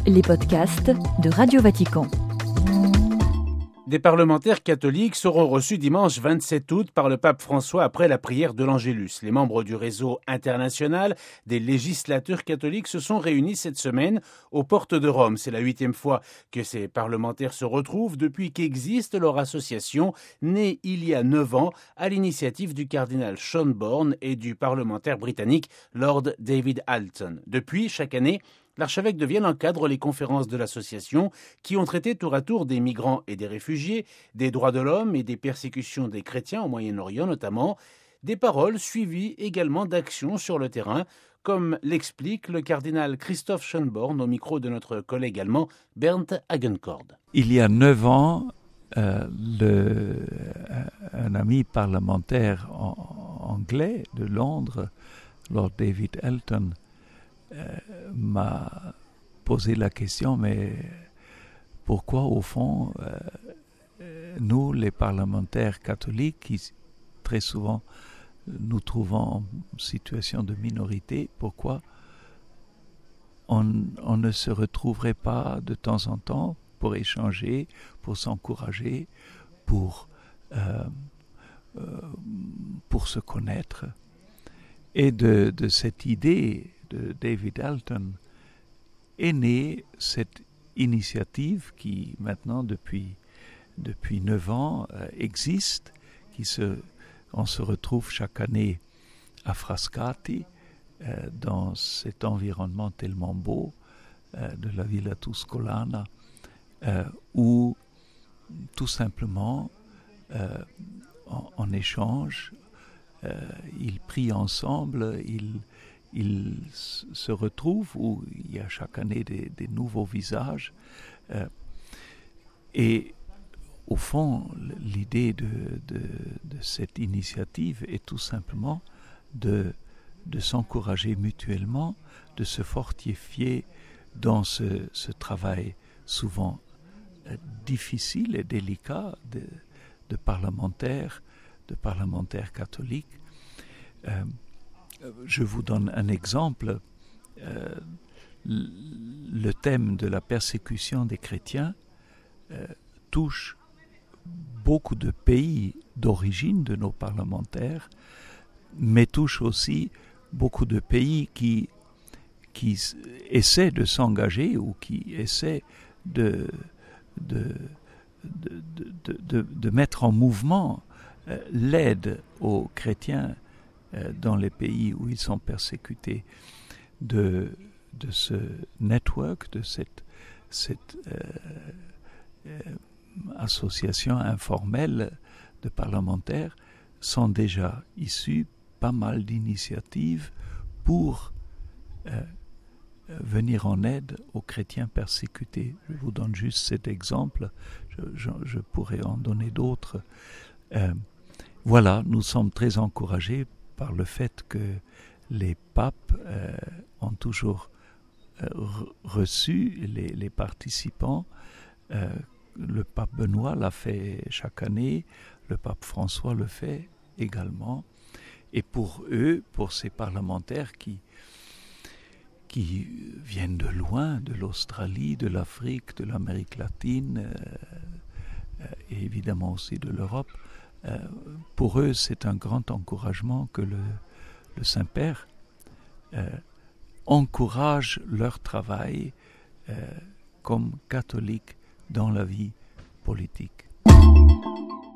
Les podcasts de Radio Vatican. Des parlementaires catholiques seront reçus dimanche 27 août par le pape François après la prière de l'Angélus. Les membres du réseau international des législateurs catholiques se sont réunis cette semaine aux portes de Rome. C'est la 8e fois que ces parlementaires se retrouvent depuis qu'existe leur association, née il y a 9 ans à l'initiative du cardinal Sean Bourne et du parlementaire britannique Lord David Alton. Depuis, chaque année, l'archevêque de Vienne encadre les conférences de l'association qui ont traité tour à tour des migrants et des réfugiés, des droits de l'homme et des persécutions des chrétiens au Moyen-Orient notamment, des paroles suivies également d'actions sur le terrain, comme l'explique le cardinal Christoph Schönborn au micro de notre collègue allemand Bernd Hagenkord. Il y a 9 ans, un ami parlementaire anglais de Londres, Lord David Alton, m'a posé la question, mais pourquoi au fond, nous les parlementaires catholiques, qui très souvent nous trouvons en situation de minorité, pourquoi on ne se retrouverait pas de temps en temps pour échanger, pour s'encourager, pour se connaître. Et de cette idée de David Alton est née cette initiative qui maintenant depuis 9 ans existe, on se retrouve chaque année à Frascati dans cet environnement tellement beau de la Villa Tuscolana où tout simplement en échange ils prient ensemble, ils se retrouvent où il y a chaque année des nouveaux visages. Et au fond, l'idée de cette initiative est tout simplement de s'encourager mutuellement, de se fortifier dans ce travail souvent difficile et délicat de parlementaires catholiques. Je vous donne un exemple. Le thème de la persécution des chrétiens touche beaucoup de pays d'origine de nos parlementaires, mais touche aussi beaucoup de pays qui essaient de s'engager ou qui essaient de mettre en mouvement l'aide aux chrétiens dans les pays où ils sont persécutés, de ce network, de cette association informelle de parlementaires, sont déjà issues pas mal d'initiatives pour venir en aide aux chrétiens persécutés. Je vous donne juste cet exemple, je pourrais en donner d'autres. Voilà, nous sommes très encouragés par le fait que les papes ont toujours reçu les participants. Le pape Benoît l'a fait chaque année, le pape François le fait également. Et pour eux, pour ces parlementaires qui viennent de loin, de l'Australie, de l'Afrique, de l'Amérique latine, et évidemment aussi de l'Europe, pour eux, c'est un grand encouragement que le Saint-Père encourage leur travail comme catholiques dans la vie politique.